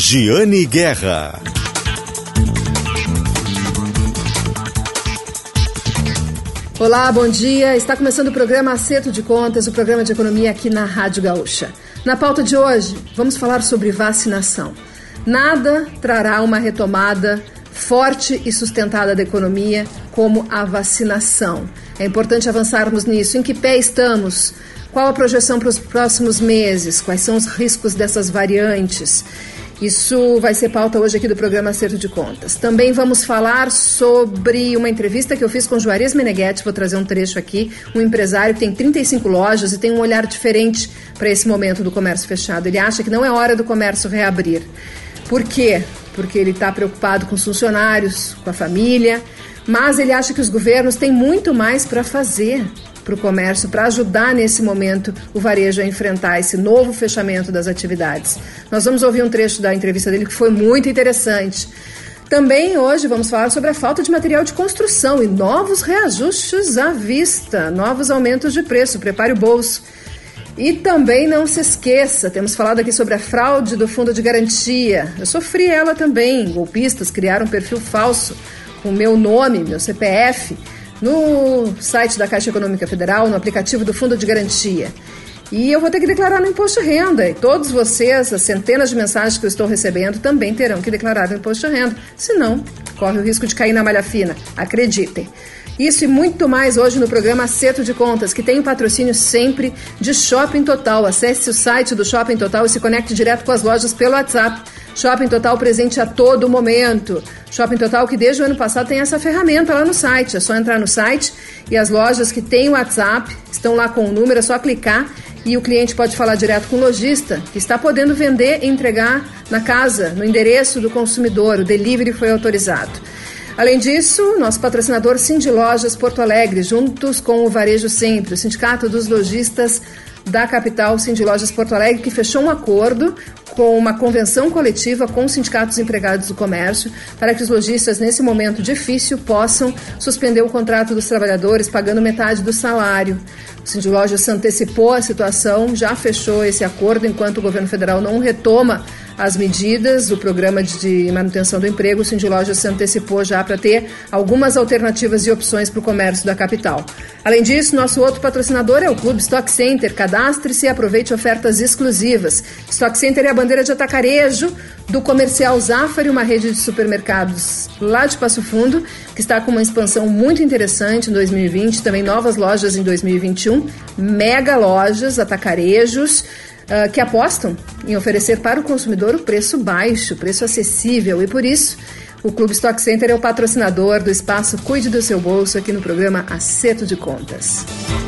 Giane Guerra. Olá, bom dia. Está começando o programa Acerto de Contas, o programa de economia aqui na Rádio Gaúcha. Na pauta de hoje, vamos falar sobre vacinação. Nada trará uma retomada forte e sustentada da economia como a vacinação. É importante avançarmos nisso. Em que pé estamos? Qual a projeção para os próximos meses? Quais são os riscos dessas variantes? Isso vai ser pauta hoje aqui do programa Acerto de Contas. Também vamos falar sobre uma entrevista que eu fiz com Juarez Meneghetti, vou trazer um trecho aqui, um empresário que tem 35 lojas e tem um olhar diferente para esse momento do comércio fechado. Ele acha que não é hora do comércio reabrir. Por quê? Porque ele está preocupado com os funcionários, com a família, mas ele acha que os governos têm muito mais para fazer para o comércio, para ajudar nesse momento o varejo a enfrentar esse novo fechamento das atividades. Nós vamos ouvir um trecho da entrevista dele que foi muito interessante. Também hoje vamos falar sobre a falta de material de construção e novos reajustes à vista, novos aumentos de preço. Prepare o bolso. E também não se esqueça, temos falado aqui sobre a fraude do Fundo de Garantia. Eu sofri ela também. Golpistas criaram um perfil falso com o meu nome, meu CPF, no site da Caixa Econômica Federal, no aplicativo do Fundo de Garantia. E eu vou ter que declarar no imposto de renda. E todos vocês, as centenas de mensagens que eu estou recebendo, também terão que declarar no imposto de renda. Senão, corre o risco de cair na malha fina. Acreditem. Isso e muito mais hoje no programa Acerto de Contas, que tem o patrocínio sempre de Shopping Total. Acesse o site do Shopping Total e se conecte direto com as lojas pelo WhatsApp. Shopping Total presente a todo momento. Shopping Total que desde o ano passado tem essa ferramenta lá no site. É só entrar no site e as lojas que têm o WhatsApp estão lá com o número, é só clicar e o cliente pode falar direto com o lojista, que está podendo vender e entregar na casa, no endereço do consumidor. O delivery foi autorizado. Além disso, nosso patrocinador Cindy Lojas Porto Alegre, juntos com o Varejo Sempre, o Sindicato dos Lojistas da capital, Cindy Lojas Porto Alegre, que fechou um acordo com uma convenção coletiva com os sindicatos empregados do comércio para que os lojistas, nesse momento difícil, possam suspender o contrato dos trabalhadores pagando metade do salário. O Cindy Lojas se antecipou à situação, já fechou esse acordo enquanto o governo federal não retoma as medidas do programa de manutenção do emprego. O Cindy Lojas se antecipou já para ter algumas alternativas e opções para o comércio da capital. Além disso, nosso outro patrocinador é o Clube Stock Center. Cadastre-se e aproveite ofertas exclusivas. Stock Center é a bandeira de atacarejo do Comercial Zafari, uma rede de supermercados lá de Passo Fundo, que está com uma expansão muito interessante em 2020, também novas lojas em 2021, mega lojas, atacarejos, que apostam em oferecer para o consumidor o preço baixo, preço acessível, e por isso o Clube Stock Center é o patrocinador do espaço Cuide do Seu Bolso aqui no programa Acerto de Contas.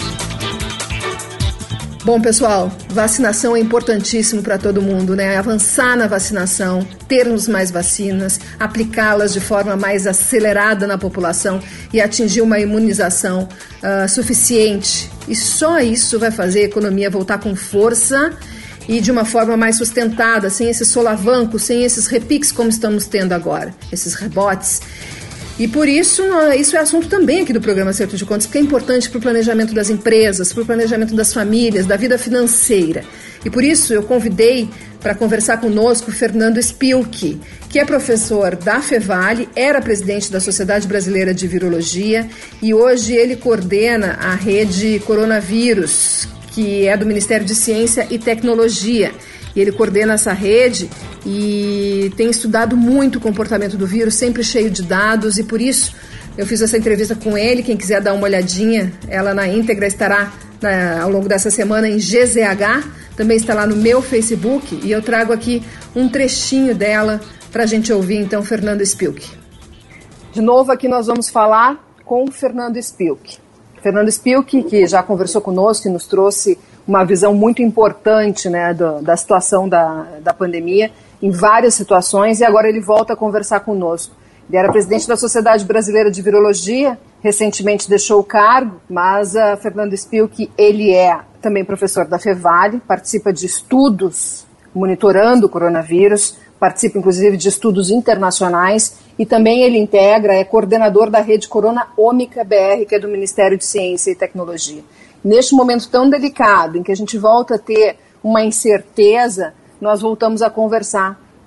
Bom, pessoal, vacinação é importantíssimo para todo mundo, né? Avançar na vacinação, termos mais vacinas, aplicá-las de forma mais acelerada na população e atingir uma imunização suficiente. E só isso vai fazer a economia voltar com força e de uma forma mais sustentada, sem esses solavancos, sem esses repiques como estamos tendo agora, esses rebotes. E por isso, isso é assunto também aqui do programa Acerto de Contas, porque é importante para o planejamento das empresas, para o planejamento das famílias, da vida financeira. E por isso eu convidei para conversar conosco o Fernando Spilk, que é professor da Fevale, era presidente da Sociedade Brasileira de Virologia e hoje ele coordena a rede Coronavírus, que é do Ministério de Ciência e Tecnologia. E ele coordena essa rede e tem estudado muito o comportamento do vírus, sempre cheio de dados, e por isso eu fiz essa entrevista com ele. Quem quiser dar uma olhadinha, ela na íntegra estará ao longo dessa semana em GZH, também está lá no meu Facebook, e eu trago aqui um trechinho dela para a gente ouvir, então, Fernando Spilk. De novo aqui nós vamos falar com o Fernando Spilk. Fernando Spilk, que já conversou conosco e nos trouxe uma visão muito importante, né, da situação da pandemia em várias situações, e agora ele volta a conversar conosco. Ele era presidente da Sociedade Brasileira de Virologia, recentemente deixou o cargo, mas Fernando Spilk, ele é também professor da Fevale, participa de estudos monitorando o coronavírus, participa inclusive de estudos internacionais e também ele integra, é coordenador da rede Corona Ômica BR, que é do Ministério de Ciência e Tecnologia. Neste momento tão delicado, em que a gente volta a ter uma incerteza, nós voltamos a conversar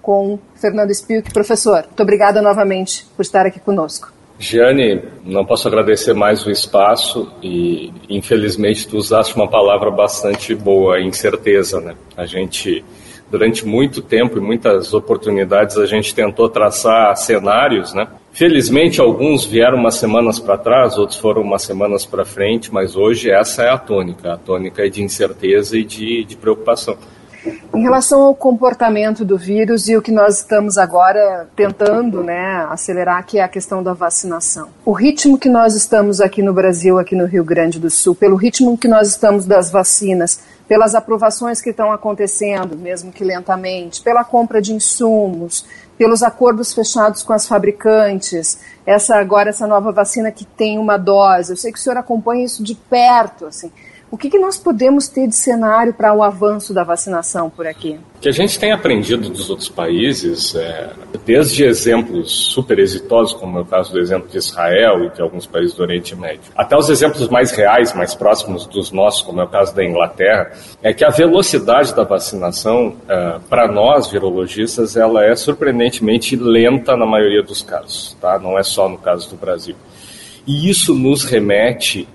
com Fernando Spilk. Professor, muito obrigada novamente por estar aqui conosco. Giane, não posso agradecer mais o espaço e, infelizmente, tu usaste uma palavra bastante boa, incerteza, né? A gente, durante muito tempo e muitas oportunidades, a gente tentou traçar cenários, né? Felizmente, alguns vieram umas semanas para trás, outros foram umas semanas para frente, mas hoje essa é a tônica. A tônica é de incerteza e de preocupação. Em relação ao comportamento do vírus e o que nós estamos agora tentando, né, acelerar, que é a questão da vacinação. O ritmo que nós estamos aqui no Brasil, aqui no Rio Grande do Sul, pelo ritmo que nós estamos das vacinas, pelas aprovações que estão acontecendo, mesmo que lentamente, pela compra de insumos, pelos acordos fechados com as fabricantes, essa nova vacina que tem uma dose. Eu sei que o senhor acompanha isso de perto, assim. O que nós podemos ter de cenário para o avanço da vacinação por aqui? O que a gente tem aprendido dos outros países, desde exemplos super exitosos, como é o caso do exemplo de Israel e de alguns países do Oriente Médio, até os exemplos mais reais, mais próximos dos nossos, como é o caso da Inglaterra, é que a velocidade da vacinação, para nós, virologistas, ela é surpreendentemente lenta na maioria dos casos, tá? Não é só no caso do Brasil. E isso nos remete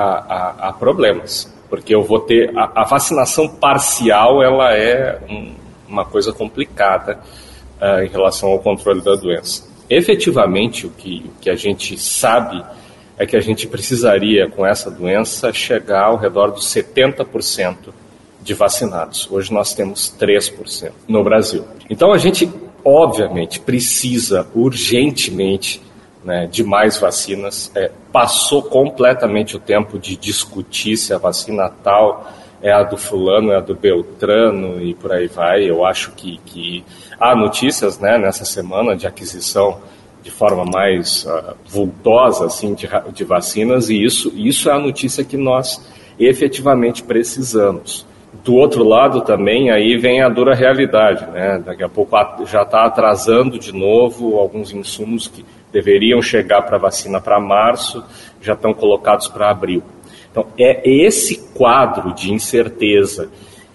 a problemas, porque eu vou ter a vacinação parcial, ela é uma coisa complicada em relação ao controle da doença. Efetivamente, o que a gente sabe é que a gente precisaria, com essa doença, chegar ao redor dos 70% de vacinados. Hoje nós temos 3% no Brasil. Então a gente, obviamente, precisa urgentemente, né, de mais vacinas. Passou completamente o tempo de discutir se a vacina tal é a do fulano, é a do Beltrano e por aí vai. Eu acho que há notícias, né, nessa semana de aquisição de forma mais vultosa assim, de vacinas, e isso é a notícia que nós efetivamente precisamos. Do outro lado também, aí vem a dura realidade, né? Daqui a pouco já está atrasando de novo alguns insumos que deveriam chegar para a vacina para março, já estão colocados para abril. Então, esse quadro de incerteza,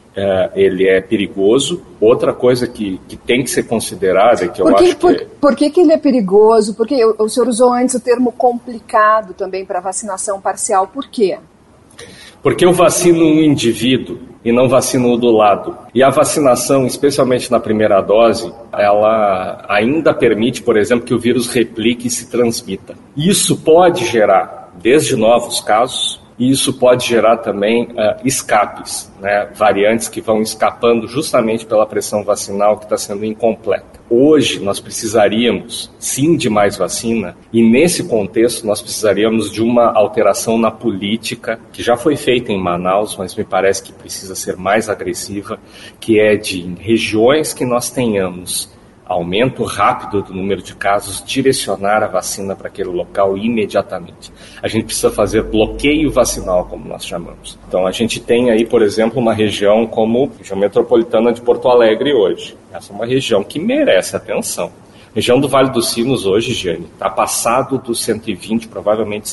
ele é perigoso. Outra coisa que tem que ser considerada, que eu acho que... Por que ele é perigoso? Porque o senhor usou antes o termo complicado também para vacinação parcial. Por quê? Porque eu vacino um indivíduo e não vacino o do lado. E a vacinação, especialmente na primeira dose, ela ainda permite, por exemplo, que o vírus replique e se transmita. Isso pode gerar, desde novos casos, e isso pode gerar também escapes, né? Variantes que vão escapando justamente pela pressão vacinal que está sendo incompleta. Hoje nós precisaríamos, sim, de mais vacina, e nesse contexto nós precisaríamos de uma alteração na política, que já foi feita em Manaus, mas me parece que precisa ser mais agressiva, que é de, em regiões que nós tenhamos aumento rápido do número de casos, direcionar a vacina para aquele local imediatamente. A gente precisa fazer bloqueio vacinal, como nós chamamos. Então a gente tem aí, por exemplo, uma região como a região metropolitana de Porto Alegre hoje. Essa é uma região que merece atenção. A região do Vale dos Sinos hoje, Giane, está passado dos 120%, provavelmente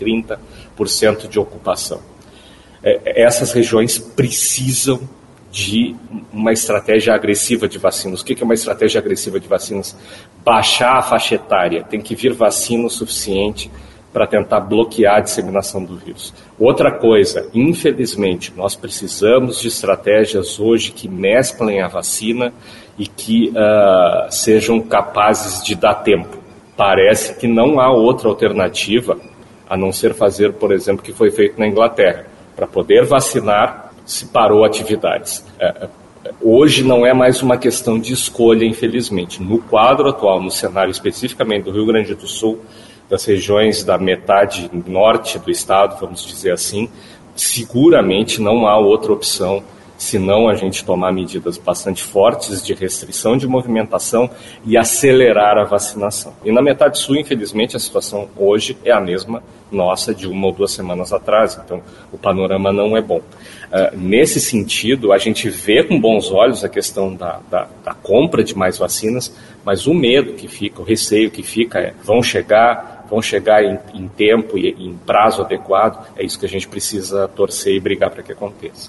130% de ocupação. Essas regiões precisam de uma estratégia agressiva de vacinas. O que é uma estratégia agressiva de vacinas? Baixar a faixa etária. Tem que vir vacina o suficiente para tentar bloquear a disseminação do vírus. Outra coisa, infelizmente, nós precisamos de estratégias hoje que mesclem a vacina e que sejam capazes de dar tempo. Parece que não há outra alternativa a não ser fazer, por exemplo, o que foi feito na Inglaterra. Para poder vacinar, se parou atividades. Hoje não é mais uma questão de escolha, infelizmente. No quadro atual, no cenário especificamente do Rio Grande do Sul, das regiões da metade norte do estado, vamos dizer assim, seguramente não há outra opção senão a gente tomar medidas bastante fortes de restrição de movimentação e acelerar a vacinação. E na metade sul, infelizmente, a situação hoje é a mesma nossa de 1 ou 2 semanas atrás, então o panorama não é bom. Nesse sentido, a gente vê com bons olhos a questão da compra de mais vacinas, mas o medo que fica, o receio que fica vão chegar em tempo e em prazo adequado. É isso que a gente precisa torcer e brigar para que aconteça.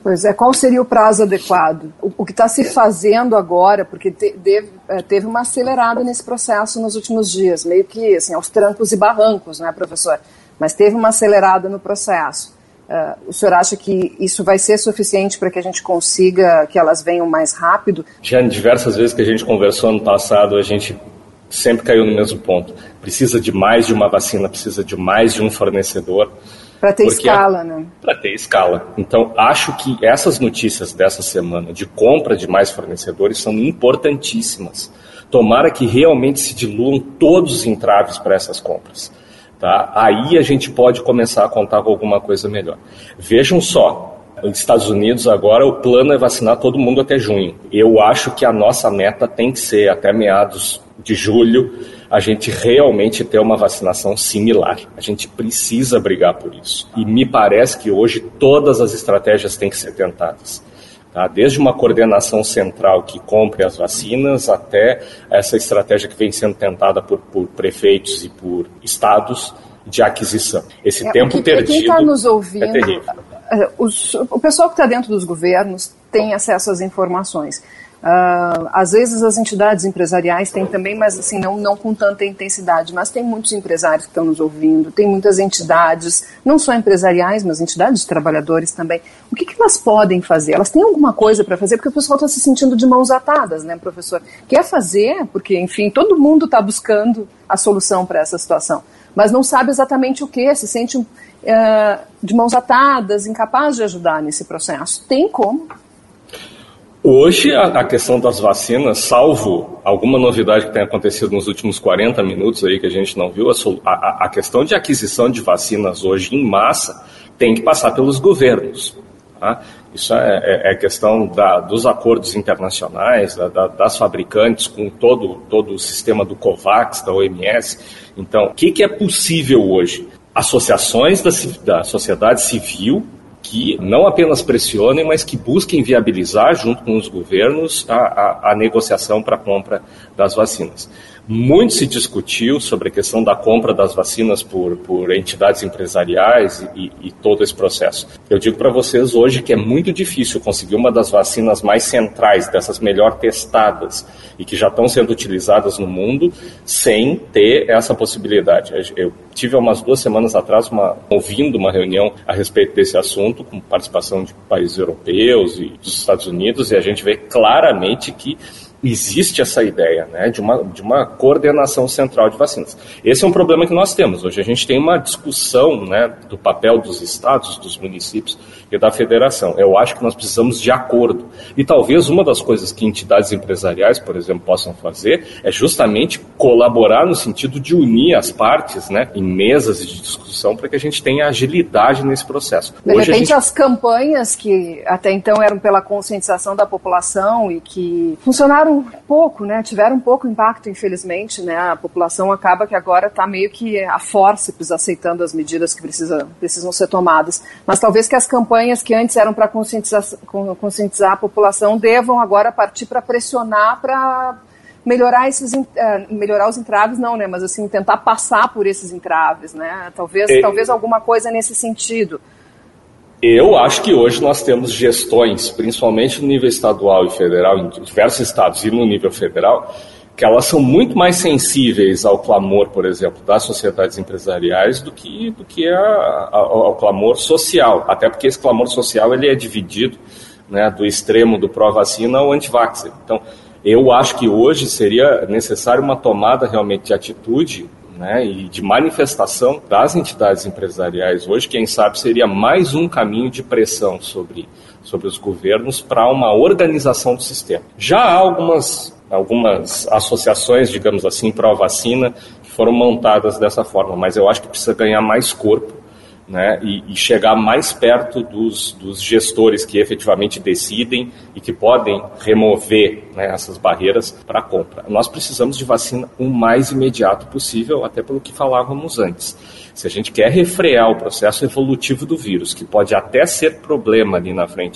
Pois é, qual seria o prazo adequado? O que está se fazendo agora, porque teve uma acelerada nesse processo nos últimos dias, meio que assim, aos trancos e barrancos, né, professor? Mas teve uma acelerada no processo. O senhor acha que isso vai ser suficiente para que a gente consiga que elas venham mais rápido? Já diversas vezes que a gente conversou ano passado, a gente sempre caiu no mesmo ponto. Precisa de mais de uma vacina, precisa de mais de um fornecedor. Para ter escala, né? Para ter escala. Então, acho que essas notícias dessa semana de compra de mais fornecedores são importantíssimas. Tomara que realmente se diluam todos os entraves para essas compras. Tá? Aí a gente pode começar a contar com alguma coisa melhor. Vejam só, nos Estados Unidos agora o plano é vacinar todo mundo até junho. Eu acho que a nossa meta tem que ser até meados de julho a gente realmente ter uma vacinação similar. A gente precisa brigar por isso. E me parece que hoje todas as estratégias têm que ser tentadas. Tá? Desde uma coordenação central que compre as vacinas até essa estratégia que vem sendo tentada por prefeitos e por estados de aquisição. Esse tempo perdido quem está nos ouvindo, é terrível. O pessoal que está dentro dos governos tem acesso às informações. Às vezes as entidades empresariais têm também, mas assim, não com tanta intensidade, mas tem muitos empresários que estão nos ouvindo, tem muitas entidades, não só empresariais, mas entidades de trabalhadores também. O que elas podem fazer? Elas têm alguma coisa para fazer? Porque o pessoal está se sentindo de mãos atadas, né, professor? Quer fazer, porque, enfim, todo mundo está buscando a solução para essa situação, mas não sabe exatamente o que, se sente de mãos atadas, incapaz de ajudar nesse processo. Tem como? Hoje, a questão das vacinas, salvo alguma novidade que tenha acontecido nos últimos 40 minutos aí que a gente não viu, a questão de aquisição de vacinas hoje em massa tem que passar pelos governos. Tá? Isso é questão dos acordos internacionais, das fabricantes com todo o sistema do COVAX, da OMS. Então, o que é possível hoje? Associações da sociedade civil que não apenas pressionem, mas que busquem viabilizar, junto com os governos, a negociação para a compra das vacinas. Muito se discutiu sobre a questão da compra das vacinas por entidades empresariais e todo esse processo. Eu digo para vocês hoje que é muito difícil conseguir uma das vacinas mais centrais, dessas melhor testadas e que já estão sendo utilizadas no mundo, sem ter essa possibilidade. Eu tive há umas 2 semanas atrás ouvindo uma reunião a respeito desse assunto, com participação de países europeus e dos Estados Unidos, e a gente vê claramente que existe essa ideia, né, de uma coordenação central de vacinas. Esse é um problema que nós temos. Hoje a gente tem uma discussão, né, do papel dos estados, dos municípios e da federação. Eu acho que nós precisamos de acordo. E talvez uma das coisas que entidades empresariais, por exemplo, possam fazer é justamente colaborar no sentido de unir as partes, né, em mesas de discussão para que a gente tenha agilidade nesse processo. De repente, as campanhas que até então eram pela conscientização da população e que funcionaram pouco, né? Tiveram pouco impacto, infelizmente, né? A população acaba que agora está meio que a fórceps aceitando as medidas que precisam ser tomadas. Mas talvez que as campanhas que antes eram para conscientizar a população devam agora partir para pressionar para melhorar os entraves, não, né? Mas assim, tentar passar por esses entraves, né? Talvez alguma coisa nesse sentido. Eu acho que hoje nós temos gestões, principalmente no nível estadual e federal, em diversos estados e no nível federal, que elas são muito mais sensíveis ao clamor, por exemplo, das sociedades empresariais do que ao clamor social. Até porque esse clamor social ele é dividido, né, do extremo do pró-vacina ao anti-vaxxer. Então, eu acho que hoje seria necessário uma tomada realmente de atitude, né, e de manifestação das entidades empresariais hoje, quem sabe seria mais um caminho de pressão sobre os governos para uma organização do sistema. Já há algumas associações, digamos assim, pró-vacina, que foram montadas dessa forma, mas eu acho que precisa ganhar mais corpo, né, e chegar mais perto dos gestores que efetivamente decidem e que podem remover, né, essas barreiras para a compra. Nós precisamos de vacina o mais imediato possível, até pelo que falávamos antes. Se a gente quer refrear o processo evolutivo do vírus, que pode até ser problema ali na frente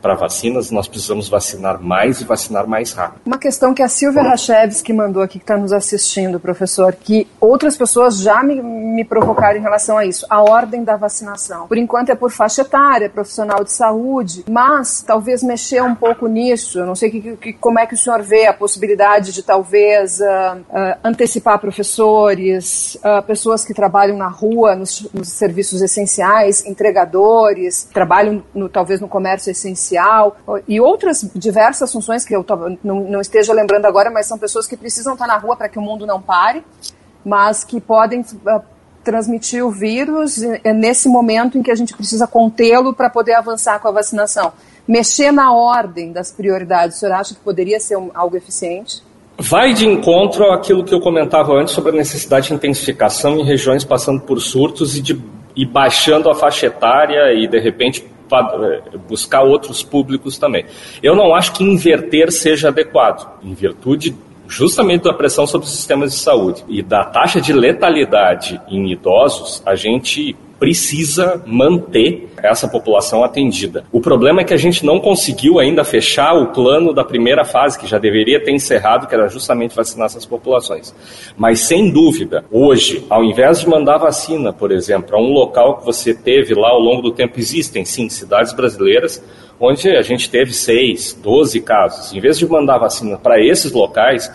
para vacinas, nós precisamos vacinar mais e vacinar mais rápido. Uma questão que a Silvia Rachevski mandou aqui, que está nos assistindo, professor, que outras pessoas já me provocaram em relação a isso, a ordem da vacinação. Por enquanto é por faixa etária, profissional de saúde, mas talvez mexer um pouco nisso. Eu não sei como é que o senhor vê a possibilidade de talvez antecipar professores, pessoas que trabalham na rua, nos serviços essenciais, entregadores, trabalham talvez no comércio essencial, e outras diversas funções que eu não esteja lembrando agora, mas são pessoas que precisam estar na rua para que o mundo não pare, mas que podem transmitir o vírus nesse momento em que a gente precisa contê-lo para poder avançar com a vacinação. Mexer na ordem das prioridades, o senhor acha que poderia ser algo eficiente? Vai de encontro àquilo que eu comentava antes sobre a necessidade de intensificação em regiões passando por surtos e baixando a faixa etária e, de repente, buscar outros públicos também. Eu não acho que inverter seja adequado, em virtude justamente da pressão sobre os sistemas de saúde e da taxa de letalidade em idosos. A gente precisa manter essa população atendida. O problema é que a gente não conseguiu ainda fechar o plano da primeira fase, que já deveria ter encerrado, que era justamente vacinar essas populações. Mas, sem dúvida, hoje, ao invés de mandar vacina, por exemplo, para um local que você teve lá ao longo do tempo, existem, sim, cidades brasileiras onde a gente teve 6, 12 casos. Em vez de mandar vacina para esses locais,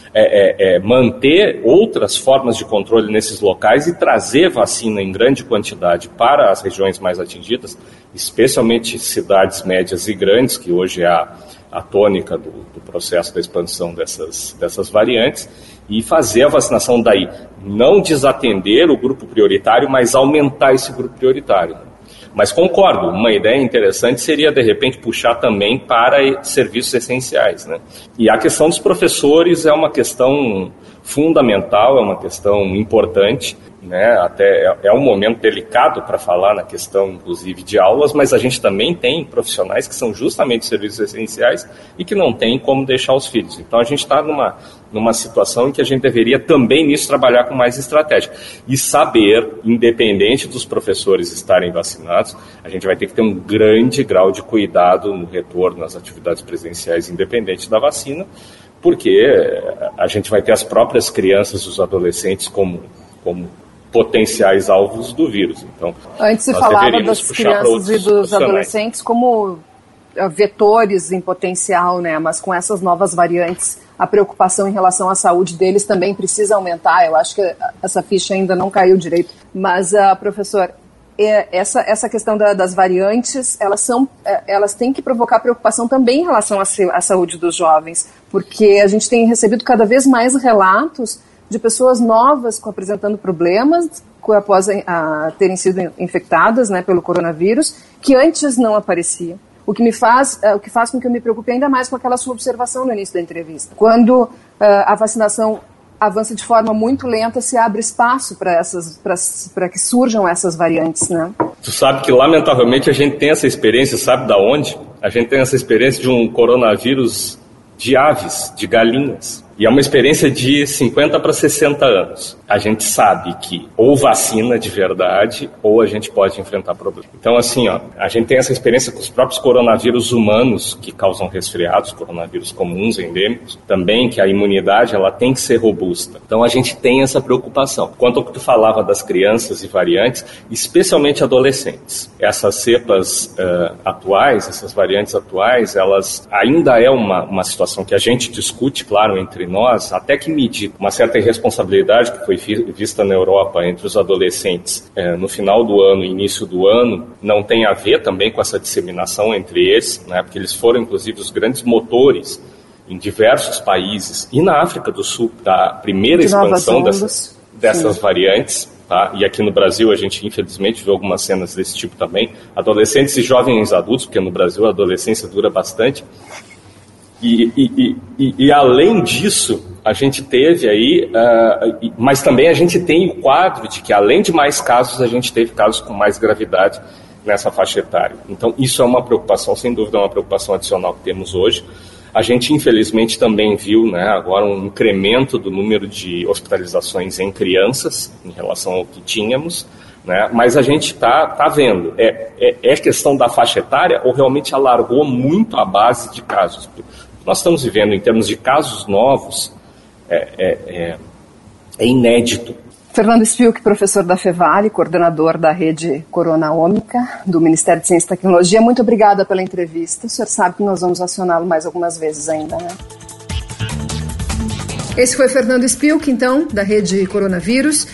manter outras formas de controle nesses locais e trazer vacina em grande quantidade para as regiões mais atingidas, especialmente cidades médias e grandes, que hoje é a tônica do processo da expansão dessas variantes, e fazer a vacinação daí. Não desatender o grupo prioritário, mas aumentar esse grupo prioritário. Mas concordo, uma ideia interessante seria, de repente, puxar também para serviços essenciais, né? E a questão dos professores é uma questão fundamental, é uma questão importante, né? Até é um momento delicado para falar na questão, inclusive, de aulas, mas a gente também tem profissionais que são justamente serviços essenciais e que não tem como deixar os filhos. Então a gente está numa situação em que a gente deveria também nisso trabalhar com mais estratégia. E saber, independente dos professores estarem vacinados, a gente vai ter que ter um grande grau de cuidado no retorno às atividades presenciais, independente da vacina, porque a gente vai ter as próprias crianças e os adolescentes como potenciais alvos do vírus. Então, antes se falava das crianças e dos adolescentes como vetores em potencial, né? Mas com essas novas variantes, a preocupação em relação à saúde deles também precisa aumentar. Eu acho que essa ficha ainda não caiu direito. Mas, professor, essa questão das variantes, elas têm que provocar preocupação também em relação à saúde dos jovens, porque a gente tem recebido cada vez mais relatos de pessoas novas apresentando problemas após terem sido infectadas, né, pelo coronavírus, que antes não apareciam. O que faz com que eu me preocupe ainda mais com aquela sua observação no início da entrevista. Quando a vacinação avança de forma muito lenta, se abre espaço para que surjam essas variantes, né? Tu sabe que, lamentavelmente, a gente tem essa experiência, sabe da onde? A gente tem essa experiência de um coronavírus de aves, de galinhas. E é uma experiência de 50 para 60 anos. A gente sabe que ou vacina de verdade, ou a gente pode enfrentar problemas. Então, assim, a gente tem essa experiência com os próprios coronavírus humanos, que causam resfriados, coronavírus comuns, endêmicos, também que a imunidade ela tem que ser robusta. Então, a gente tem essa preocupação. Quanto ao que tu falava das crianças e variantes, especialmente adolescentes. Essas cepas atuais, essas variantes atuais, elas ainda é uma situação que a gente discute, claro, entre nós, até que medida uma certa irresponsabilidade que foi vista na Europa entre os adolescentes no final do ano e início do ano, não tem a ver também com essa disseminação entre eles, né, porque eles foram, inclusive, os grandes motores em diversos países e na África do Sul, da primeira expansão dessas variantes. Tá? E aqui no Brasil a gente, infelizmente, vê algumas cenas desse tipo também. Adolescentes e jovens adultos, porque no Brasil a adolescência dura bastante. E além disso, a gente teve aí, mas também a gente tem o quadro de que, além de mais casos, a gente teve casos com mais gravidade nessa faixa etária. Então, isso é uma preocupação, sem dúvida, é uma preocupação adicional que temos hoje. A gente, infelizmente, também viu, né, agora um incremento do número de hospitalizações em crianças, em relação ao que tínhamos, né? Mas a gente tá vendo. É questão da faixa etária ou realmente alargou muito a base de casos? Nós estamos vivendo em termos de casos novos, é inédito. Fernando Spilk, professor da Fevale, coordenador da rede Corona Ômica, do Ministério de Ciência e Tecnologia, muito obrigada pela entrevista. O senhor sabe que nós vamos acioná-lo mais algumas vezes ainda, né? Esse foi Fernando Spilk, então, da rede Coronavírus,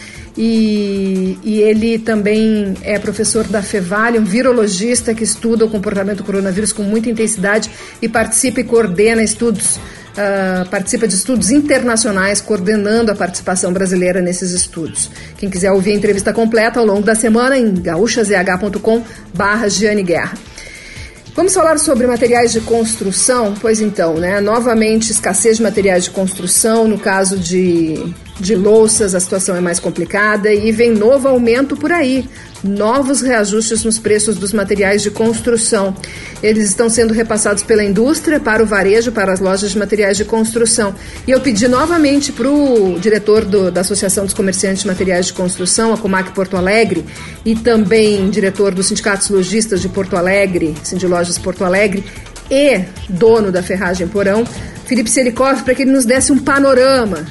e ele também é professor da Fevale, um virologista que estuda o comportamento do coronavírus com muita intensidade e participa e coordena estudos. Participa de estudos internacionais, coordenando a participação brasileira nesses estudos. Quem quiser ouvir a entrevista completa ao longo da semana em gaúchazh.com/Giane Guerra. Vamos falar sobre materiais de construção? Pois então, né? Novamente, escassez de materiais de construção. No caso de louças, a situação é mais complicada e vem novo aumento por aí. Novos reajustes nos preços dos materiais de construção. Eles estão sendo repassados pela indústria para o varejo, para as lojas de materiais de construção. E eu pedi novamente para o diretor da Associação dos Comerciantes de Materiais de Construção, a Comac Porto Alegre, e também diretor do Sindicato dos Lojistas de Porto Alegre, Sindilojas Porto Alegre, e dono da Ferragem Porão, Felipe Selikov, para que ele nos desse um panorama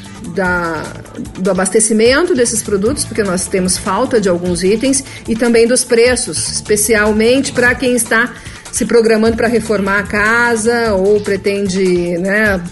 do abastecimento desses produtos, porque nós temos falta de alguns itens, e também dos preços, especialmente para quem está se programando para reformar a casa ou pretende, né,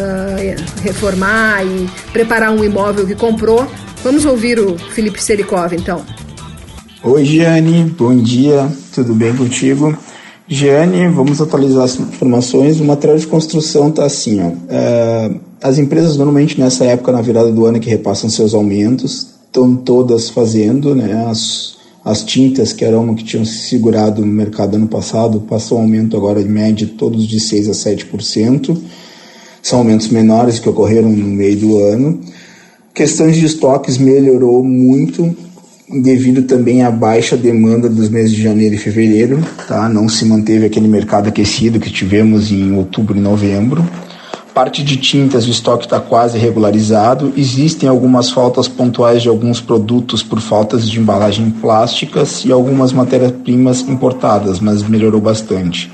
reformar e preparar um imóvel que comprou. Vamos ouvir o Felipe Selikov, então. Oi, Giane, bom dia, tudo bem contigo? Giane, vamos atualizar as informações. O material de construção está assim, ó. As empresas normalmente nessa época, na virada do ano, que repassam seus aumentos, estão todas fazendo, né? As tintas, que era uma que tinham se segurado no mercado ano passado, passou um aumento agora de média todos de 6% a 7%. São aumentos menores que ocorreram no meio do ano. Questões de estoques melhorou muito, devido também à baixa demanda dos meses de janeiro e fevereiro, tá? Não se manteve aquele mercado aquecido que tivemos em outubro e novembro. Parte de tintas, o estoque está quase regularizado. Existem algumas faltas pontuais de alguns produtos por faltas de embalagens plásticas e algumas matérias-primas importadas, mas melhorou bastante.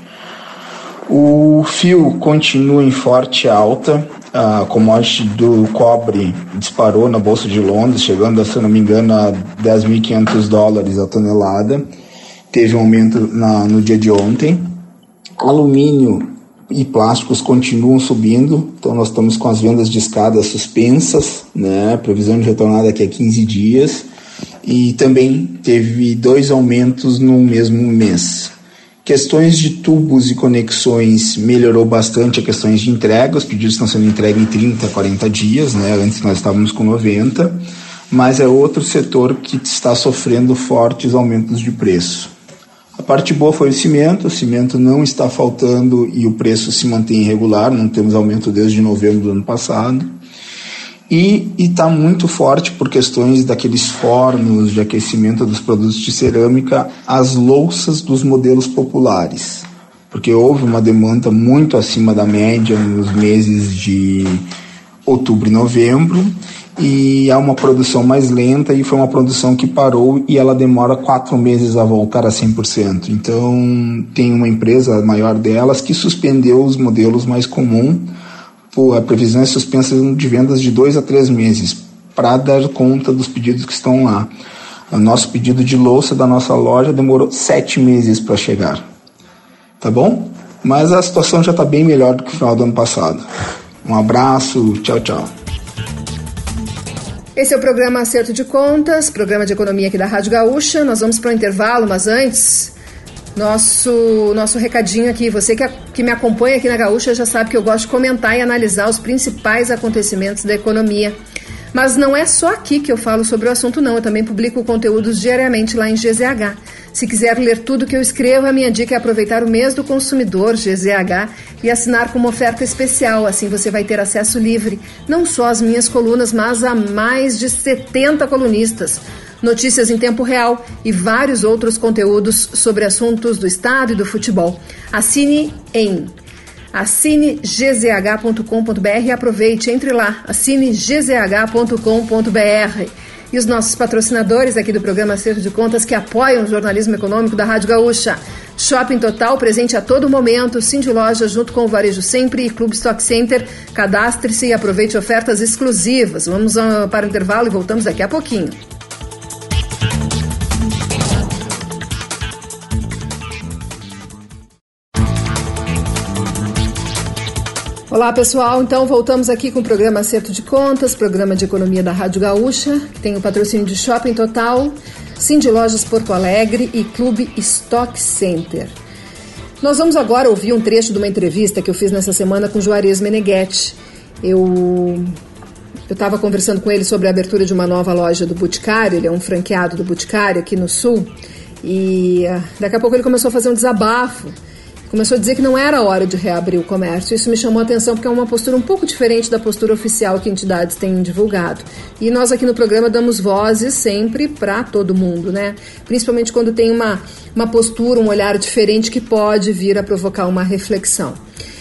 O fio continua em forte alta. A commodity do cobre disparou na Bolsa de Londres, chegando, se não me engano, a $10.500 a tonelada. Teve um aumento no dia de ontem. Alumínio e plásticos continuam subindo, então nós estamos com as vendas de escada suspensas, né? Previsão de retornar daqui a 15 dias. E também teve 2 aumentos no mesmo mês. Questões de tubos e conexões melhorou bastante a questões de entrega, os pedidos estão sendo entregues em 30 a 40 dias, né? Antes nós estávamos com 90, mas é outro setor que está sofrendo fortes aumentos de preço. A parte boa foi o cimento não está faltando e o preço se mantém irregular, não temos aumento desde novembro do ano passado. E está muito forte por questões daqueles fornos de aquecimento dos produtos de cerâmica, as louças dos modelos populares, porque houve uma demanda muito acima da média nos meses de outubro e novembro, e há uma produção mais lenta e foi uma produção que parou e ela demora 4 meses a voltar a 100%. Então tem uma empresa maior delas que suspendeu os modelos mais comuns. A previsão é suspensa de vendas de 2 a 3 meses para dar conta dos pedidos que estão lá. O nosso pedido de louça da nossa loja demorou 7 meses para chegar. Tá bom? Mas a situação já está bem melhor do que o final do ano passado. Um abraço, tchau, tchau. Esse é o programa Acerto de Contas, programa de economia aqui da Rádio Gaúcha. Nós vamos para o intervalo, mas antes, nosso recadinho aqui. Você que me acompanha aqui na Gaúcha já sabe que eu gosto de comentar e analisar os principais acontecimentos da economia. Mas não é só aqui que eu falo sobre o assunto, não. Eu também publico conteúdos diariamente lá em GZH. Se quiser ler tudo que eu escrevo, a minha dica é aproveitar o mês do consumidor, GZH, e assinar com uma oferta especial. Assim você vai ter acesso livre, não só às minhas colunas, mas a mais de 70 colunistas. Notícias em tempo real e vários outros conteúdos sobre assuntos do estado e do futebol. Assine gzh.com.br e aproveite, entre lá, assine gzh.com.br. E os nossos patrocinadores aqui do programa Acerto de Contas que apoiam o jornalismo econômico da Rádio Gaúcha. Shopping Total, presente a todo momento, Cindy Loja junto com o Varejo Sempre e Clube Stock Center. Cadastre-se e aproveite ofertas exclusivas. Vamos para o intervalo e voltamos daqui a pouquinho. Olá pessoal, então voltamos aqui com o programa Acerto de Contas, programa de economia da Rádio Gaúcha, que tem o patrocínio de Shopping Total, Cindy Lojas Porto Alegre e Clube Stock Center. Nós vamos agora ouvir um trecho de uma entrevista que eu fiz nessa semana com Juarez Meneghetti. Eu estava conversando com ele sobre a abertura de uma nova loja do Boticário, ele é um franqueado do Boticário aqui no Sul, e daqui a pouco ele começou a fazer um desabafo. Começou a dizer que não era hora de reabrir o comércio. Isso me chamou a atenção porque é uma postura um pouco diferente da postura oficial que entidades têm divulgado. E nós aqui no programa damos vozes sempre para todo mundo, né? Principalmente quando tem uma postura, um olhar diferente que pode vir a provocar uma reflexão.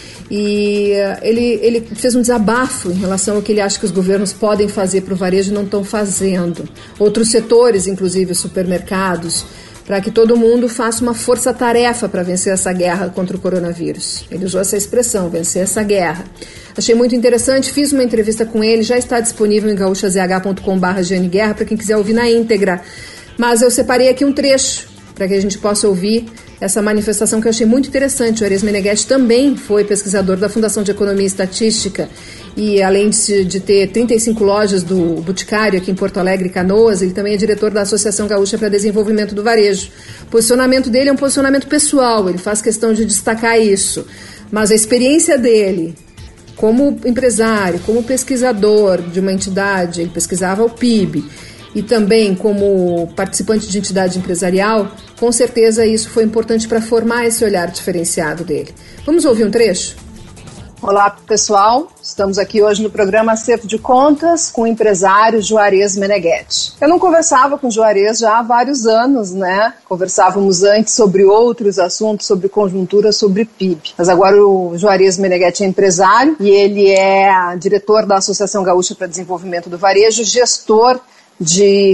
E ele fez um desabafo em relação ao que ele acha que os governos podem fazer para o varejo e não estão fazendo. Outros setores, inclusive os supermercados, para que todo mundo faça uma força-tarefa para vencer essa guerra contra o coronavírus. Ele usou essa expressão, vencer essa guerra. Achei muito interessante, fiz uma entrevista com ele, já está disponível em gaúchazh.com/JaneGuerra para quem quiser ouvir na íntegra. Mas eu separei aqui um trecho para que a gente possa ouvir essa manifestação que eu achei muito interessante. O Juarez Meneghetti também foi pesquisador da Fundação de Economia e Estatística e, além de ter 35 lojas do Boticário aqui em Porto Alegre e Canoas, ele também é diretor da Associação Gaúcha para Desenvolvimento do Varejo. O posicionamento dele é um posicionamento pessoal, ele faz questão de destacar isso, mas a experiência dele como empresário, como pesquisador de uma entidade, ele pesquisava o PIB, e também como participante de entidade empresarial, com certeza isso foi importante para formar esse olhar diferenciado dele. Vamos ouvir um trecho? Olá pessoal, estamos aqui hoje no programa Acerto de Contas com o empresário Juarez Meneghetti. Eu não conversava com o Juarez já há vários anos, né? Conversávamos antes sobre outros assuntos, sobre conjuntura, sobre PIB. Mas agora o Juarez Meneghetti é empresário e ele é diretor da Associação Gaúcha para Desenvolvimento do Varejo, gestor de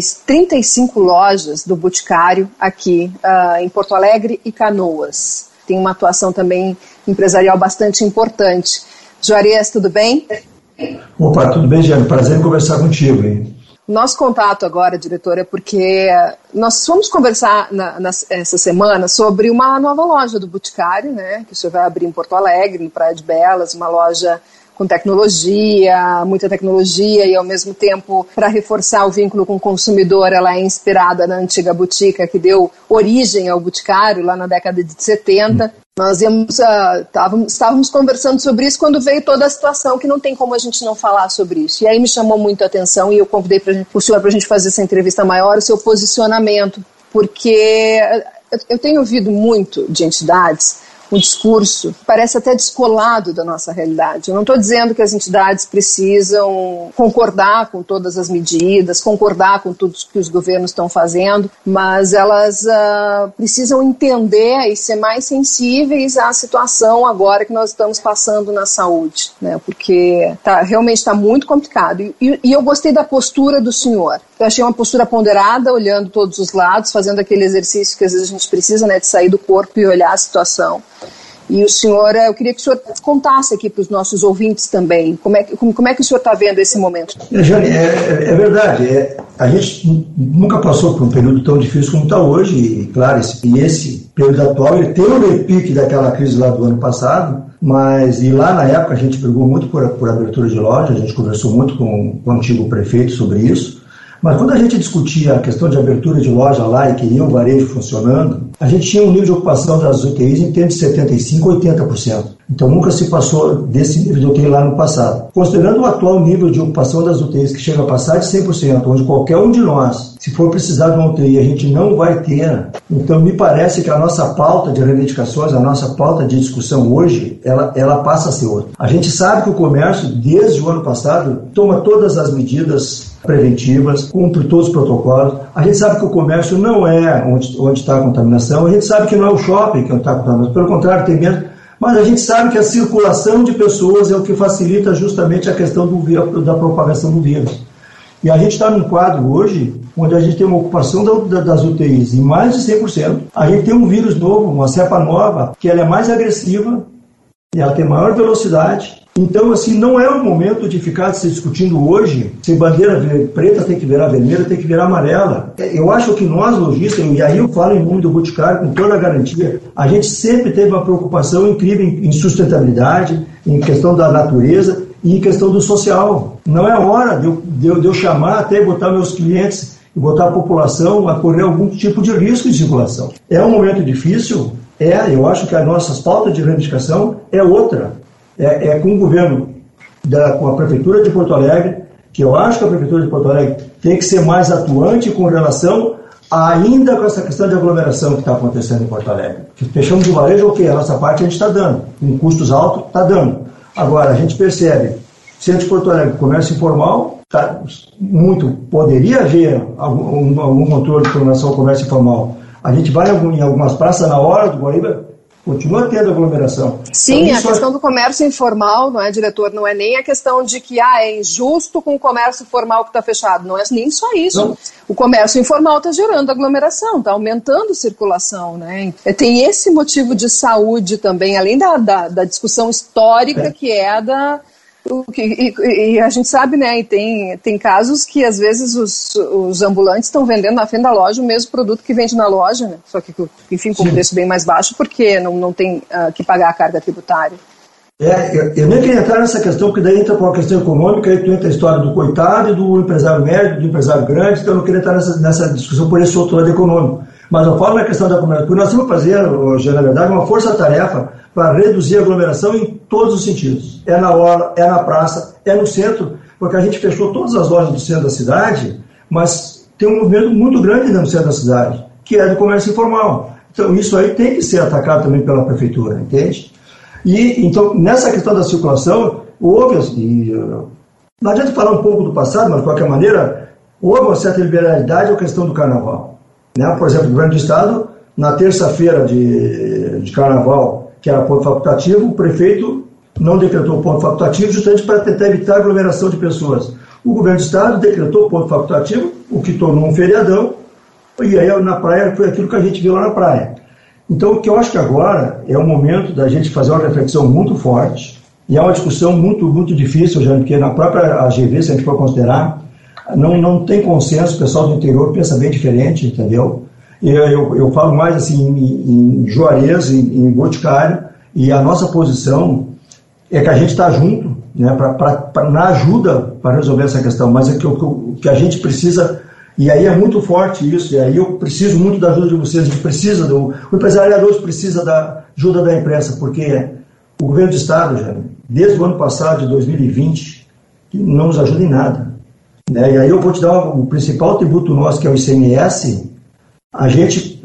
35 lojas do Boticário aqui em Porto Alegre e Canoas. Tem uma atuação também empresarial bastante importante. Juarez, tudo bem? Opa, tudo bem, Jane? Prazer em conversar contigo, hein? Nosso contato agora, diretor, é porque nós fomos conversar essa semana sobre uma nova loja do Boticário, né, que o senhor vai abrir em Porto Alegre, no Praia de Belas, uma loja com tecnologia, muita tecnologia, e ao mesmo tempo, para reforçar o vínculo com o consumidor, ela é inspirada na antiga Botica que deu origem ao Boticário lá na década de 70. Nós estávamos conversando sobre isso quando veio toda a situação, que não tem como a gente não falar sobre isso. E aí me chamou muito a atenção e eu convidei o senhor para a gente fazer essa entrevista maior, o seu posicionamento, porque eu tenho ouvido muito de entidades um discurso que parece até descolado da nossa realidade. Eu não estou dizendo que as entidades precisam concordar com todas as medidas, concordar com tudo que os governos estão fazendo, mas elas precisam entender e ser mais sensíveis à situação agora que nós estamos passando na saúde, né? Porque realmente está muito complicado. E eu gostei da postura do senhor. Eu achei uma postura ponderada, olhando todos os lados, fazendo aquele exercício que às vezes a gente precisa, né, de sair do corpo e olhar a situação. E o senhor, eu queria que o senhor contasse aqui para os nossos ouvintes também, como é que o senhor está vendo esse momento? Jane, é verdade, a gente nunca passou por um período tão difícil como está hoje, e claro, esse período atual, ele tem um repique daquela crise lá do ano passado, mas e lá na época a gente brigou muito por abertura de loja, a gente conversou muito com o antigo prefeito sobre isso. Mas quando a gente discutia a questão de abertura de loja lá e queria o varejo funcionando, a gente tinha um nível de ocupação das UTIs em torno de 75% a 80%. Então nunca se passou desse nível de UTI lá no passado. Considerando o atual nível de ocupação das UTIs, que chega a passar de 100%, onde qualquer um de nós, se for precisar de uma UTI, a gente não vai ter. Então me parece que a nossa pauta de reivindicações, a nossa pauta de discussão hoje, ela passa a ser outra. A gente sabe que o comércio, desde o ano passado, toma todas as medidas preventivas, cumpre todos os protocolos. A gente sabe que o comércio não é onde está a contaminação, a gente sabe que não é o shopping que está a contaminação, pelo contrário, tem menos, mas a gente sabe que a circulação de pessoas é o que facilita justamente a questão da propagação do vírus. E a gente está num quadro hoje onde a gente tem uma ocupação das UTIs em mais de 100%. A gente tem um vírus novo, uma cepa nova, que ela é mais agressiva e ela tem maior velocidade. Então, assim, não é o momento de ficar se discutindo hoje se bandeira preta tem que virar vermelha, tem que virar amarela. Eu acho que nós, lojistas, e aí eu falo em nome do Boticário com toda a garantia, a gente sempre teve uma preocupação incrível em sustentabilidade, em questão da natureza e em questão do social. Não é hora de eu chamar até botar meus clientes e botar a população a correr algum tipo de risco de circulação. É um momento difícil, eu acho que as nossas pautas de reivindicação é outra. É com o governo, com a Prefeitura de Porto Alegre, que eu acho que a Prefeitura de Porto Alegre tem que ser mais atuante com relação ainda com essa questão de aglomeração que está acontecendo em Porto Alegre. Fechamos o varejo, ok, a nossa parte a gente está dando, com custos altos está dando. Agora, a gente percebe, centro de Porto Alegre, comércio informal, poderia haver algum controle com relação ao comércio informal. A gente vai em algumas praças na hora do Guaíba, continua tendo aglomeração. Sim, então, a questão do comércio informal, não é, diretor? Não é nem a questão de que é injusto com o comércio formal que está fechado. Não é nem só isso. Não. O comércio informal está gerando aglomeração, está aumentando a circulação, né? Tem esse motivo de saúde também, além da discussão histórica que é a da... E a gente sabe, né, e tem casos que às vezes os ambulantes estão vendendo na frente da loja o mesmo produto que vende na loja, né? Só que, enfim, com um preço bem mais baixo, porque não tem que pagar a carga tributária. Eu nem queria entrar nessa questão, porque daí entra com a questão econômica, aí tu entra a história do coitado e do empresário médio, do empresário grande, então eu não queria entrar nessa discussão por esse outro lado econômico. Mas eu falo na questão da aglomeração, porque nós temos que fazer, na verdade, uma força-tarefa para reduzir a aglomeração em todos os sentidos. É na hora, é na praça, é no centro, porque a gente fechou todas as lojas do centro da cidade, mas tem um movimento muito grande no centro da cidade, que é do comércio informal. Então isso aí tem que ser atacado também pela prefeitura, entende? E então, nessa questão da circulação, houve, não adianta falar um pouco do passado, mas de qualquer maneira, houve uma certa liberalidade à questão do carnaval. Né? Por exemplo, o governo do estado, na terça-feira de carnaval, que era ponto facultativo, o prefeito não decretou ponto facultativo justamente para tentar evitar a aglomeração de pessoas. O governo do estado decretou ponto facultativo, o que tornou um feriadão, e aí na praia foi aquilo que a gente viu lá na praia. Então, o que eu acho que agora é o momento da gente fazer uma reflexão muito forte, e é uma discussão muito, muito difícil, já, porque na própria AGV, se a gente for considerar, não tem consenso, o pessoal do interior pensa bem diferente, entendeu? Eu falo mais assim em Juarez, em Boticário, e a nossa posição é que a gente está junto, né, na ajuda para resolver essa questão, mas é que o que a gente precisa, e aí é muito forte isso, e aí eu preciso muito da ajuda de vocês, a gente precisa, o empresariado hoje precisa da ajuda da imprensa, porque o governo do estado, já, desde o ano passado, de 2020, não nos ajuda em nada. Né? E aí eu vou te dar o principal tributo nosso, que é o ICMS. A gente,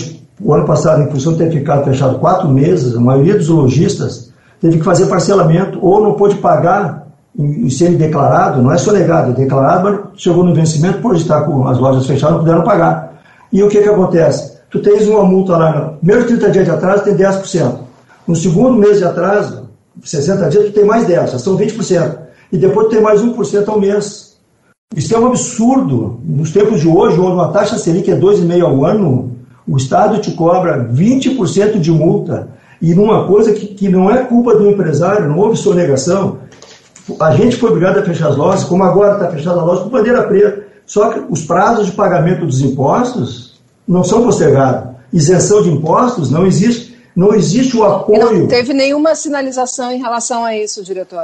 o ano passado, em função de ter ficado fechado 4 meses, a maioria dos lojistas teve que fazer parcelamento, ou não pôde pagar em sendo declarado, não é sonegado, é declarado, mas chegou no vencimento, por estar com as lojas fechadas, não puderam pagar. E o que acontece? Tu tens uma multa lá, no primeiro 30 dias de atraso tem 10%. No segundo mês de atraso, 60 dias, tu tem mais 10%, já são 20%. E depois tu tem mais 1% ao mês. Isso é um absurdo. Nos tempos de hoje, onde uma taxa Selic é 2,5% ao ano, o Estado te cobra 20% de multa. E numa coisa que não é culpa do empresário, não houve sonegação. A gente foi obrigado a fechar as lojas, como agora está fechada a loja com bandeira preta. Só que os prazos de pagamento dos impostos não são postergados. Isenção de impostos não existe. Não existe o apoio. Não teve nenhuma sinalização em relação a isso, diretor?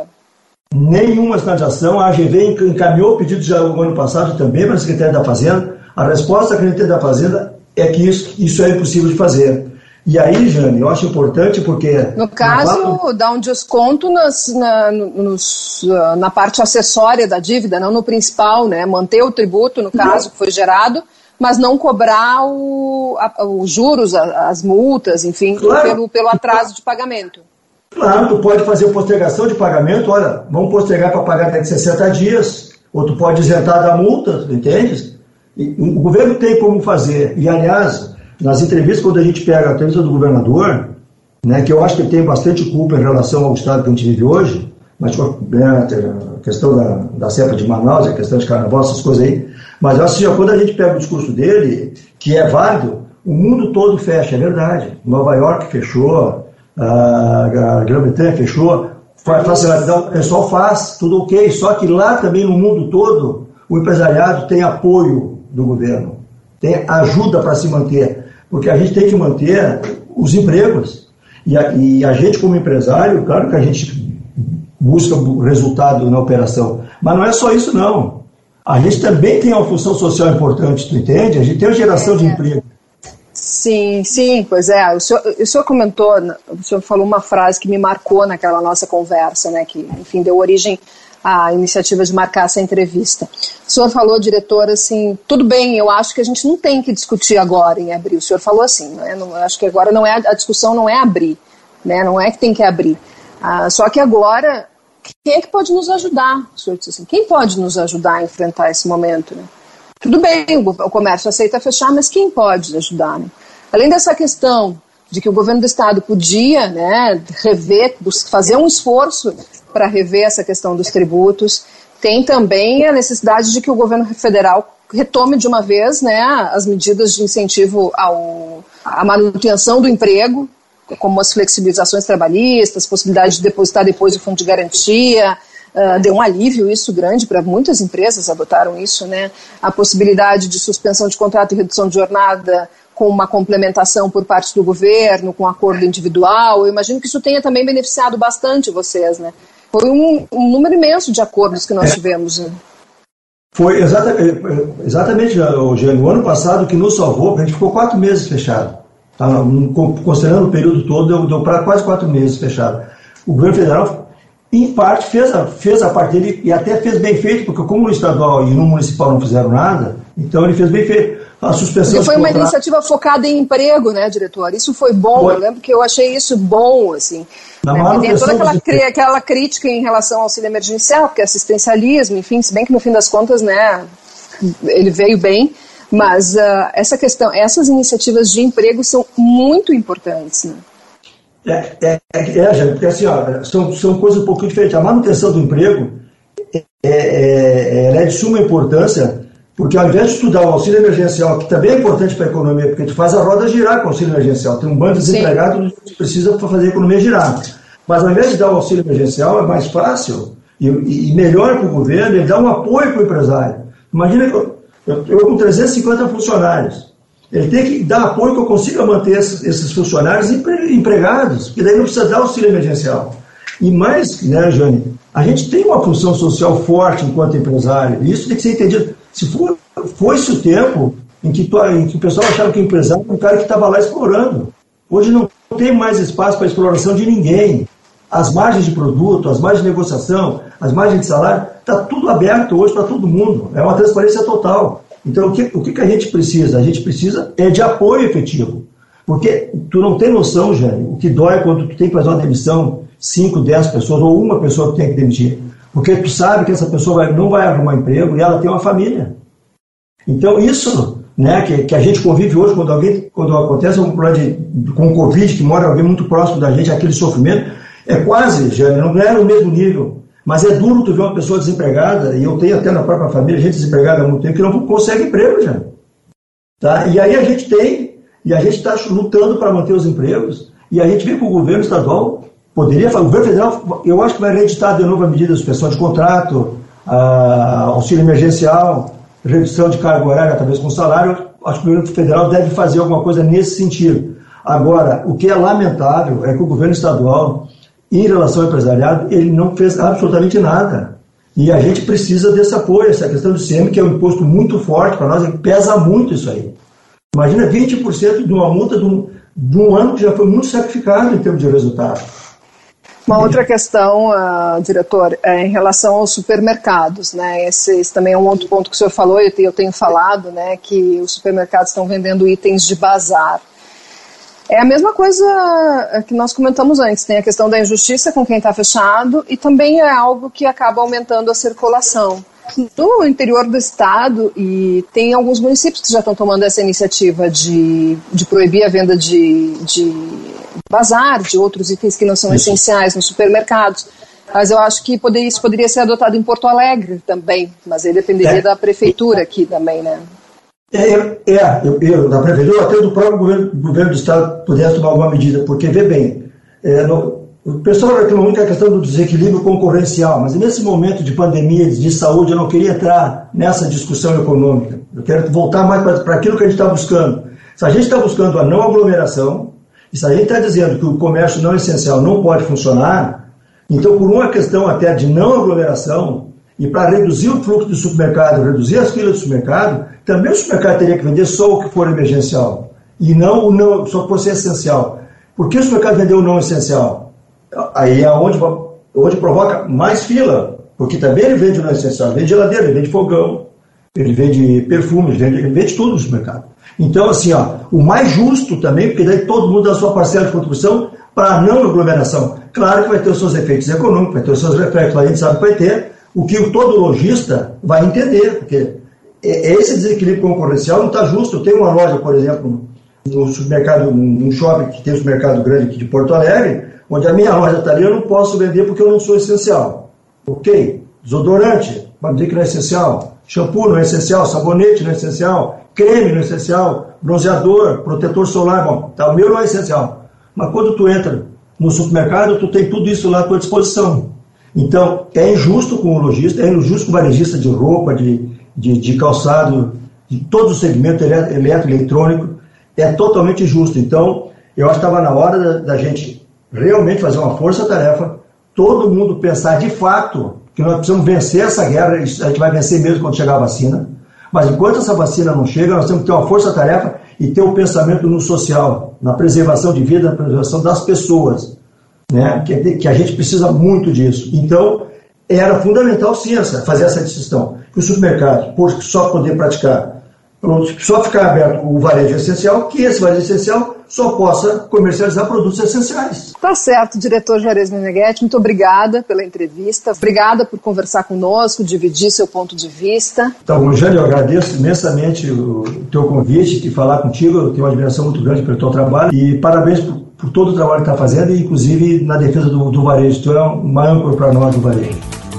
Nenhuma sinalização. A AGV encaminhou o pedido já no ano passado também para a Secretaria da Fazenda. A resposta da Secretaria da Fazenda é que isso é impossível de fazer. E aí, Jane, eu acho importante porque... No caso, dá um desconto na parte acessória da dívida, não no principal, né? Manter o tributo, no caso, que foi gerado, mas não cobrar os juros, as multas, enfim, claro, pelo atraso de pagamento. Claro, tu pode fazer postergação de pagamento, olha, vamos postergar para pagar até 60 dias, ou tu pode isentar da multa, entende? E o governo tem como fazer, e aliás, nas entrevistas, quando a gente pega a entrevista do governador, né, que eu acho que ele tem bastante culpa em relação ao estado que a gente vive hoje, mas a questão da cepa de Manaus, a questão de carnaval, essas coisas aí. Mas eu acho que quando a gente pega o discurso dele, que é válido, o mundo todo fecha, é verdade. Nova York fechou, a Grã-Bretanha fechou, o pessoal faz, tudo ok, só que lá também no mundo todo, o empresariado tem apoio do governo, tem ajuda para se manter, porque a gente tem que manter os empregos. E a gente, como empresário, claro que a gente busca o resultado na operação, mas não é só isso, não. A gente também tem uma função social importante, tu entende? A gente tem uma geração de emprego. Sim, pois é. O senhor comentou, o senhor falou uma frase que me marcou naquela nossa conversa, né, que, enfim, deu origem à iniciativa de marcar essa entrevista. O senhor falou, diretor, assim, tudo bem, eu acho que a gente não tem que discutir agora em abrir. O senhor falou assim, né, eu acho que agora não é, a discussão não é abrir, né, não é que tem que abrir. Só que agora, quem é que pode nos ajudar? O senhor disse assim, quem pode nos ajudar a enfrentar esse momento, né? Tudo bem, o comércio aceita fechar, mas quem pode ajudar? Né? Além dessa questão de que o governo do estado podia, né, rever, fazer um esforço para rever essa questão dos tributos, tem também a necessidade de que o governo federal retome de uma vez, né, as medidas de incentivo à manutenção do emprego, como as flexibilizações trabalhistas, possibilidade de depositar depois o fundo de garantia. Deu um alívio isso grande para muitas empresas, adotaram isso, né? A possibilidade de suspensão de contrato e redução de jornada com uma complementação por parte do governo, com acordo individual. Eu imagino que isso tenha também beneficiado bastante vocês, né? Foi um número imenso de acordos que nós tivemos. Né? Foi exatamente, Eugênio, o ano passado o que nos salvou, a gente ficou 4 meses fechado. Tá? Considerando o período todo, deu para quase 4 meses fechado. O governo federal, em parte, fez a parte dele e até fez bem feito, porque como no estadual e no municipal não fizeram nada, então ele fez bem feito. A suspensão foi uma iniciativa focada em emprego, né, diretor? Isso foi bom, eu lembro que eu achei isso bom, assim. Né? Tem toda aquela crítica em relação ao auxílio emergencial, porque é assistencialismo, enfim, se bem que no fim das contas, né, ele veio bem, mas essa questão, essas iniciativas de emprego são muito importantes, né? Porque assim, ó, são coisas um pouquinho diferentes. A manutenção do emprego ela é de suma importância, porque ao invés de estudar o auxílio emergencial, que também é importante para a economia, porque tu faz a roda girar com o auxílio emergencial, tem um bando de desempregados que precisa fazer a economia girar. Mas ao invés de dar o auxílio emergencial, é mais fácil e melhor para o governo, ele dá um apoio para o empresário. Imagina que eu com 350 funcionários, ele tem que dar apoio que eu consiga manter esses funcionários empregados, porque daí não precisa dar auxílio emergencial. E mais, né, Jane, a gente tem uma função social forte enquanto empresário, e isso tem que ser entendido. Se foi-se o tempo em que o pessoal achava que o empresário era um cara que estava lá explorando. Hoje não tem mais espaço para exploração de ninguém. As margens de produto, as margens de negociação, as margens de salário, está tudo aberto hoje para todo mundo. É uma transparência total. Então, o que a gente precisa? A gente precisa de apoio efetivo. Porque tu não tem noção, Jânio, o que dói quando tu tem que fazer uma demissão, 5, 10 pessoas, ou uma pessoa que tem que demitir. Porque tu sabe que essa pessoa não vai arrumar emprego e ela tem uma família. Então, isso, né, que a gente convive hoje, quando acontece um problema com o Covid, que mora alguém muito próximo da gente, aquele sofrimento, é quase, Jânio, não é no mesmo nível. Mas é duro tu ver uma pessoa desempregada, e eu tenho até na própria família gente desempregada há muito tempo que não consegue emprego, já. Tá? E aí a gente está lutando para manter os empregos, e a gente vê que o governo estadual poderia fazer, o governo federal, eu acho que vai reeditar de novo a medida de suspensão de contrato, auxílio emergencial, redução de carga horária, talvez com salário. Acho que o governo federal deve fazer alguma coisa nesse sentido. Agora, o que é lamentável é que o governo estadual, em relação ao empresariado, ele não fez absolutamente nada. E a gente precisa desse apoio, essa questão do ICM, que é um imposto muito forte para nós, pesa muito isso aí. Imagina 20% de uma multa de um ano que já foi muito sacrificado em termos de resultado. Uma outra questão, diretor, é em relação aos supermercados, né? Esse também é um outro ponto que o senhor falou, e eu tenho falado, né, que os supermercados estão vendendo itens de bazar. É a mesma coisa que nós comentamos antes, tem a questão da injustiça com quem está fechado e também é algo que acaba aumentando a circulação. No interior do estado, e tem alguns municípios que já estão tomando essa iniciativa de proibir a venda de bazar, de outros itens que não são essenciais nos supermercados. Mas eu acho que isso poderia ser adotado em Porto Alegre também, mas aí dependeria da prefeitura aqui também, né? Da prefeitura, até do próprio governo do estado pudesse tomar alguma medida, porque, vê bem, o pessoal reclama muito a questão do desequilíbrio concorrencial, mas nesse momento de pandemia, de saúde, eu não queria entrar nessa discussão econômica. Eu quero voltar mais para aquilo que a gente está buscando. Se a gente está buscando a não aglomeração, e se a gente está dizendo que o comércio não essencial não pode funcionar, então, por uma questão até de não aglomeração, e para reduzir o fluxo do supermercado, reduzir as filas do supermercado, também o supermercado teria que vender só o que for emergencial, e não o não, só por ser essencial. Por que o supermercado vendeu o não essencial? Aí é onde provoca mais fila, porque também ele vende o não essencial, ele vende geladeira, ele vende fogão, ele vende perfume, ele vende tudo no supermercado. Então, assim, o mais justo também, porque daí todo mundo dá a sua parcela de contribuição para a não aglomeração. Claro que vai ter os seus efeitos econômicos, vai ter os seus reflexos, a gente sabe que vai ter, o que todo lojista vai entender, porque esse desequilíbrio concorrencial não está justo. Eu tenho uma loja, por exemplo, no supermercado, num shopping que tem um supermercado grande aqui de Porto Alegre, onde a minha loja está ali, eu não posso vender porque eu não sou essencial. Ok, desodorante, pode dizer que não é essencial, shampoo não é essencial, sabonete não é essencial, creme não é essencial, bronzeador, protetor solar, bom, tá, o meu não é essencial. Mas quando tu entra no supermercado, tu tem tudo isso lá à tua disposição. Então, é injusto com o lojista, é injusto com o varejista de roupa, de calçado, de todo o segmento eletrônico, é totalmente injusto. Então, eu acho que estava na hora da gente realmente fazer uma força-tarefa, todo mundo pensar de fato que nós precisamos vencer essa guerra, a gente vai vencer mesmo quando chegar a vacina, mas enquanto essa vacina não chega, nós temos que ter uma força-tarefa e ter um pensamento no social, na preservação de vida, na preservação das pessoas, né? Que a gente precisa muito disso. Então, era fundamental sim fazer essa distinção, que o supermercado, por só poder praticar, só ficar aberto o varejo essencial, que esse varejo essencial só possa comercializar produtos essenciais. Tá certo, diretor Juarez Meneghetti, muito obrigada pela entrevista, obrigada por conversar conosco, dividir seu ponto de vista. Então, Jane, eu agradeço imensamente o teu convite, e falar contigo, eu tenho uma admiração muito grande pelo teu trabalho, e parabéns por todo o trabalho que está fazendo, e inclusive na defesa do varejo. Tu é uma âncora para nós do varejo.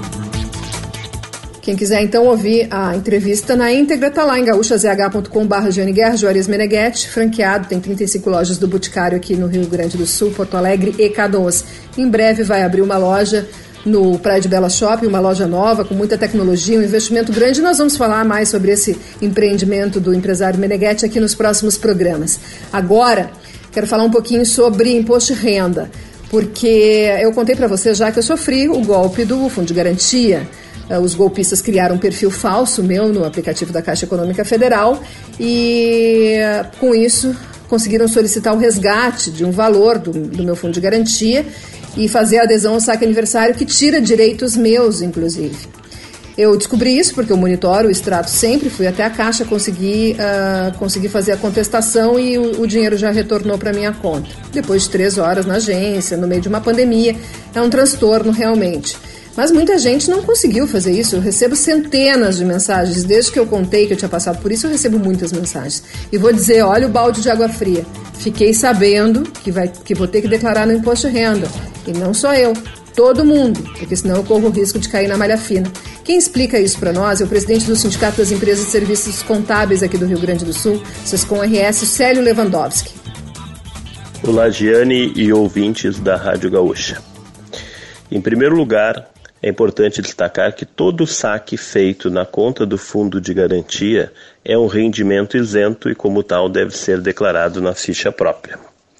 Quem quiser então ouvir a entrevista na íntegra, está lá em gaúchazh.com/Jane Juarez Meneghetti, franqueado, tem 35 lojas do Boticário aqui no Rio Grande do Sul, Porto Alegre e Canoas. Em breve vai abrir uma loja no Praia de Bela Shopping, uma loja nova, com muita tecnologia, um investimento grande. Nós vamos falar mais sobre esse empreendimento do empresário Meneghetti aqui nos próximos programas. Agora, quero falar um pouquinho sobre imposto de renda, porque eu contei para você já que eu sofri o golpe do Fundo de Garantia. Os golpistas criaram um perfil falso meu no aplicativo da Caixa Econômica Federal e, com isso, conseguiram solicitar o resgate de um valor do meu fundo de garantia e fazer a adesão ao saque aniversário, que tira direitos meus, inclusive. Eu descobri isso porque eu monitoro o extrato sempre, fui até a Caixa, consegui fazer a contestação e o dinheiro já retornou para minha conta. Depois de 3 horas na agência, no meio de uma pandemia, é um transtorno realmente. Mas muita gente não conseguiu fazer isso. Eu recebo centenas de mensagens. Desde que eu contei que eu tinha passado por isso, eu recebo muitas mensagens. E vou dizer, olha o balde de água fria. Fiquei sabendo que vou ter que declarar no imposto de renda. E não só eu, todo mundo, porque senão eu corro o risco de cair na malha fina. Quem explica isso para nós é o presidente do Sindicato das Empresas de Serviços Contábeis aqui do Rio Grande do Sul, Sescom RS, Célio Lewandowski. Olá, Giane e ouvintes da Rádio Gaúcha. Em primeiro lugar, é importante destacar que todo saque feito na conta do fundo de garantia é um rendimento isento e, como tal, deve ser declarado na ficha própria.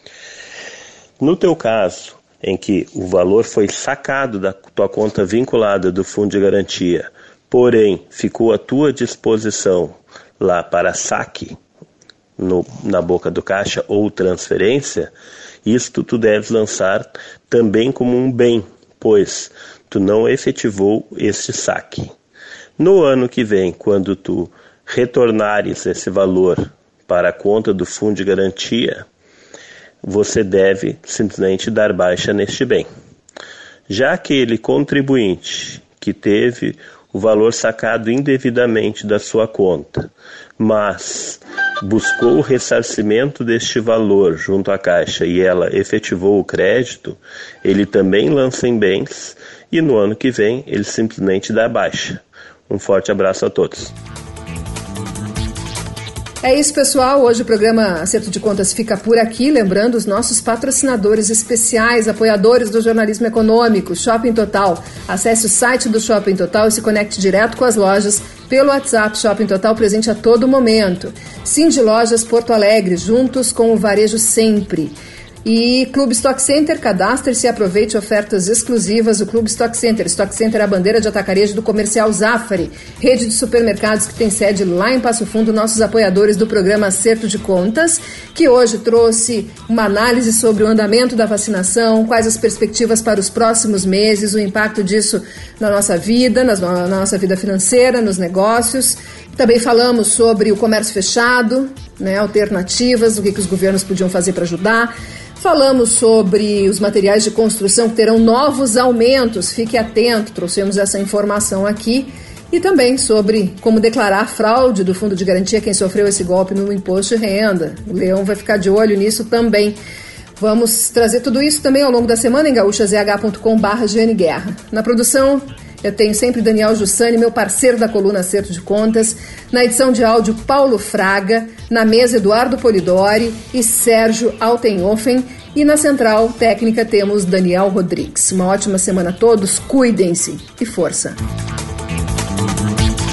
No teu caso, em que o valor foi sacado da tua conta vinculada do fundo de garantia, porém ficou à tua disposição lá para saque na boca do caixa ou transferência, isto tu deves lançar também como um bem, pois tu não efetivou esse saque. No ano que vem, quando tu retornares esse valor para a conta do fundo de garantia, você deve simplesmente dar baixa neste bem. Já aquele contribuinte que teve o valor sacado indevidamente da sua conta, mas buscou o ressarcimento deste valor junto à Caixa e ela efetivou o crédito, ele também lança em bens e no ano que vem ele simplesmente dá baixa. Um forte abraço a todos. É isso, pessoal. Hoje o programa Acerto de Contas fica por aqui. Lembrando os nossos patrocinadores especiais, apoiadores do jornalismo econômico, Shopping Total. Acesse o site do Shopping Total e se conecte direto com as lojas pelo WhatsApp. Shopping Total presente a todo momento. Cindy Lojas Porto Alegre, juntos com o varejo sempre. E Clube Stock Center, cadastre-se e aproveite ofertas exclusivas do Clube Stock Center. Stock Center é a bandeira de atacarejo do Comercial Zafari, rede de supermercados que tem sede lá em Passo Fundo, nossos apoiadores do programa Acerto de Contas, que hoje trouxe uma análise sobre o andamento da vacinação, quais as perspectivas para os próximos meses, o impacto disso na nossa vida, na nossa vida financeira, nos negócios. Também falamos sobre o comércio fechado, alternativas, o que os governos podiam fazer para ajudar. Falamos sobre os materiais de construção que terão novos aumentos, fique atento, trouxemos essa informação aqui. E também sobre como declarar a fraude do Fundo de Garantia, quem sofreu esse golpe no imposto de renda. O Leão vai ficar de olho nisso também. Vamos trazer tudo isso também ao longo da semana em gaúchazh.com/GNGuerra. Na produção, eu tenho sempre Daniel Jussani, meu parceiro da coluna Acerto de Contas. Na edição de áudio, Paulo Fraga. Na mesa, Eduardo Polidori e Sérgio Altenhofen. E na central técnica temos Daniel Rodrigues. Uma ótima semana a todos, cuidem-se e força!